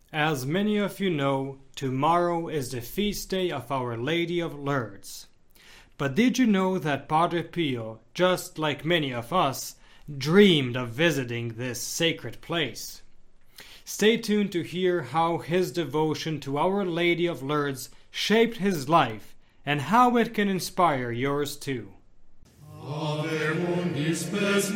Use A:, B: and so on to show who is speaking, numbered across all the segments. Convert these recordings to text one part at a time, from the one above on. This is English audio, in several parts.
A: As many of you know, tomorrow is the feast day of Our Lady of Lourdes. But did you know that Padre Pio, just like many of us, dreamed of visiting this sacred place? Stay tuned to hear how his devotion to Our Lady of Lourdes shaped his life and how it can inspire yours too.
B: Ave mundi spes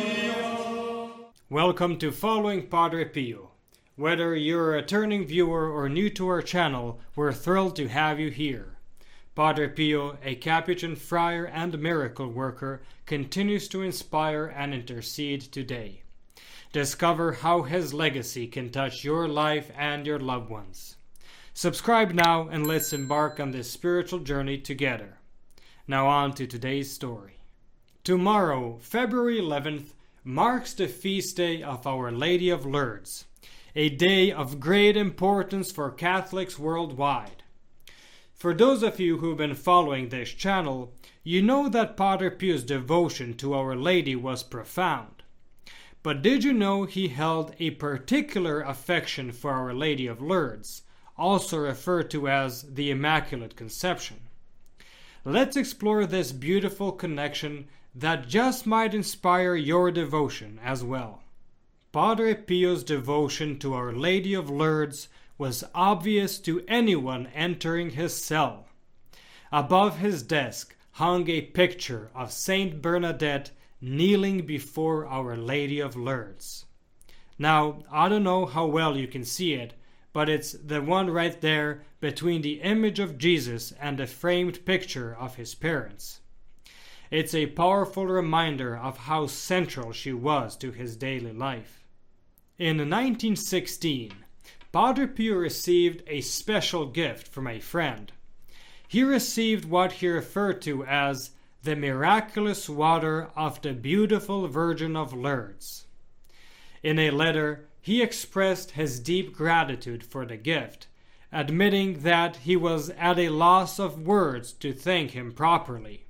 B: Maria.
A: Welcome to Following Padre Pio. Whether you're a returning viewer or new to our channel, we're thrilled to have you here. Padre Pio, a Capuchin friar and miracle worker, continues to inspire and intercede today. Discover how his legacy can touch your life and your loved ones. Subscribe now and let's embark on this spiritual journey together. Now on to today's story. Tomorrow, February 11th, marks the feast day of Our Lady of Lourdes, a day of great importance for Catholics worldwide. For those of you who've been following this channel, you know that Padre Pio's devotion to Our Lady was profound. But did you know he held a particular affection for Our Lady of Lourdes, also referred to as the Immaculate Conception? Let's explore this beautiful connection that just might inspire your devotion as well. Padre Pio's devotion to Our Lady of Lourdes was obvious to anyone entering his cell. Above his desk hung a picture of Saint Bernadette kneeling before Our Lady of Lourdes. Now, I don't know how well you can see it, but it's the one right there between the image of Jesus and the framed picture of his parents. It's a powerful reminder of how central she was to his daily life. In 1916, Padre Pio received a special gift from a friend. He received what he referred to as the miraculous water of the beautiful Virgin of Lourdes. In a letter, he expressed his deep gratitude for the gift, admitting that he was at a loss of words to thank him properly.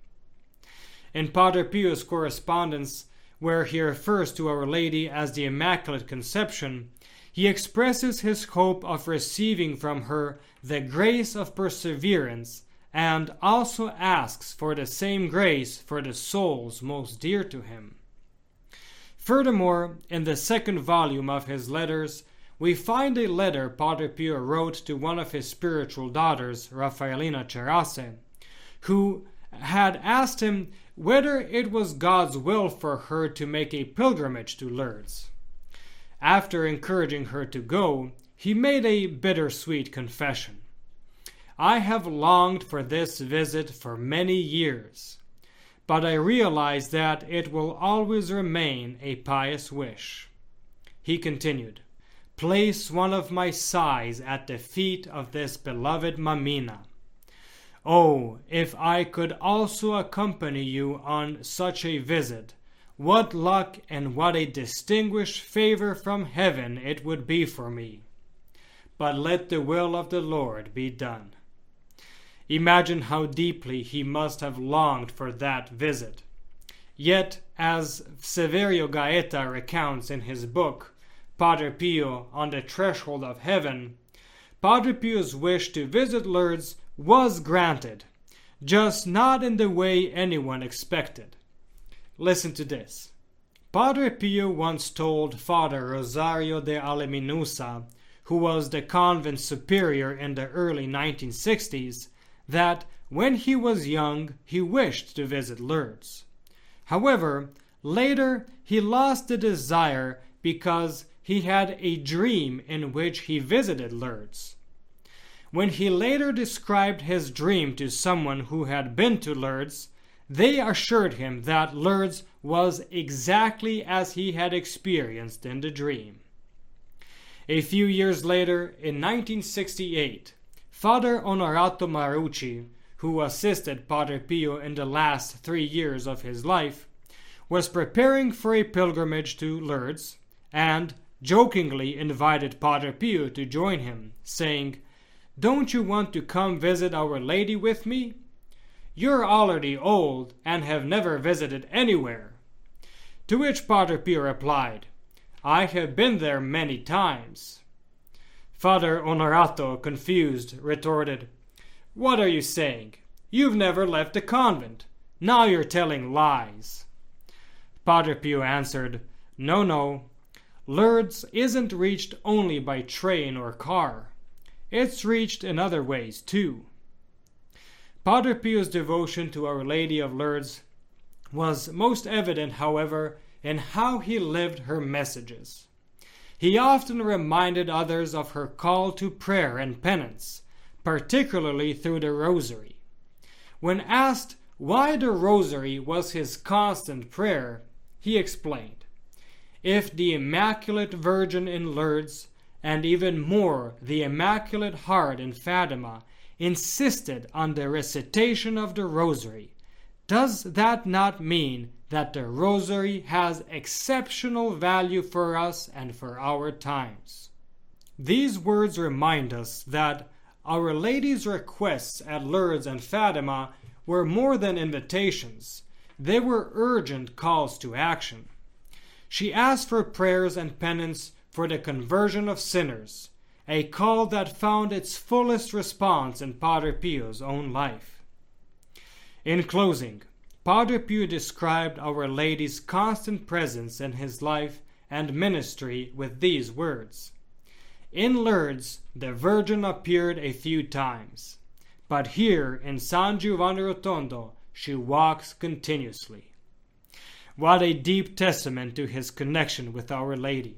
A: In Padre Pio's correspondence, where he refers to Our Lady as the Immaculate Conception, he expresses his hope of receiving from her the grace of perseverance and also asks for the same grace for the souls most dear to him. Furthermore, in the second volume of his letters, we find a letter Padre Pio wrote to one of his spiritual daughters, Raffaellina Cerace, who had asked him whether it was God's will for her to make a pilgrimage to Lourdes. After encouraging her to go, he made a bittersweet confession. "I have longed for this visit for many years, but I realize that it will always remain a pious wish." He continued, "Place one of my sighs at the feet of this beloved Mamina. Oh, if I could also accompany you on such a visit, what luck and what a distinguished favor from heaven it would be for me. But let the will of the Lord be done." Imagine how deeply he must have longed for that visit. Yet, as Severio Gaeta recounts in his book, Padre Pio on the Threshold of Heaven, Padre Pio's wish to visit Lourdes was granted, just not in the way anyone expected. Listen to this. Padre Pio once told Father Rosario de Aleminusa, who was the convent superior in the early 1960s, that when he was young he wished to visit Lourdes. However, later he lost the desire because he had a dream in which he visited Lourdes. When he later described his dream to someone who had been to Lourdes, they assured him that Lourdes was exactly as he had experienced in the dream. A few years later, in 1968, Father Onorato Marucci, who assisted Padre Pio in the last 3 years of his life, was preparing for a pilgrimage to Lourdes and jokingly invited Padre Pio to join him, saying, "Don't you want to come visit Our Lady with me? You're already old and have never visited anywhere." To which Padre Pio replied, "I have been there many times." Father Onorato, confused, retorted, "What are you saying? You've never left the convent. Now you're telling lies." Padre Pio answered, No. Lourdes isn't reached only by train or car. It's reached in other ways too." Padre Pio's devotion to Our Lady of Lourdes was most evident, however, in how he lived her messages. He often reminded others of her call to prayer and penance, particularly through the Rosary. When asked why the Rosary was his constant prayer, he explained, "If the Immaculate Virgin in Lourdes, and even more the Immaculate Heart in Fatima, insisted on the recitation of the Rosary, does that not mean that the Rosary has exceptional value for us and for our times?" These words remind us that Our Lady's requests at Lourdes and Fatima were more than invitations. They were urgent calls to action. She asked for prayers and penance for the conversion of sinners, a call that found its fullest response in Padre Pio's own life. In closing, Padre Pio described Our Lady's constant presence in his life and ministry with these words, "In Lourdes, the Virgin appeared a few times, but here in San Giovanni Rotondo, she walks continuously." What a deep testament to his connection with Our Lady.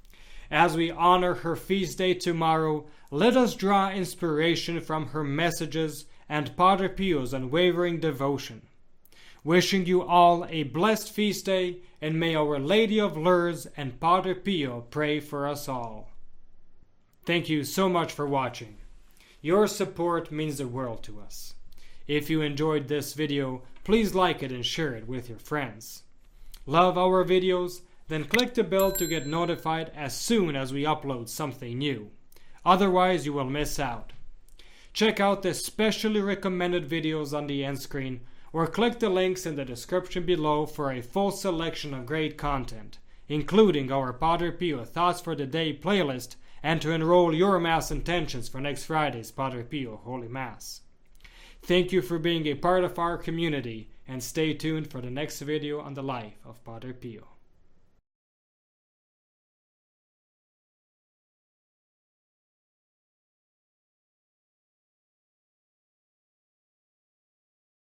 A: As we honor her feast day tomorrow, let us draw inspiration from her messages and Padre Pio's unwavering devotion. Wishing you all a blessed feast day, and may Our Lady of Lourdes and Padre Pio pray for us all. Thank you so much for watching. Your support means the world to us. If you enjoyed this video, please like it and share it with your friends. Love our videos? Then click the bell to get notified as soon as we upload something new. Otherwise, you will miss out. Check out the specially recommended videos on the end screen, or click the links in the description below for a full selection of great content, including our Padre Pio Thoughts for the Day playlist, and to enroll your Mass intentions for next Friday's Padre Pio Holy Mass. Thank you for being a part of our community, and stay tuned for the next video on the life of Padre Pio.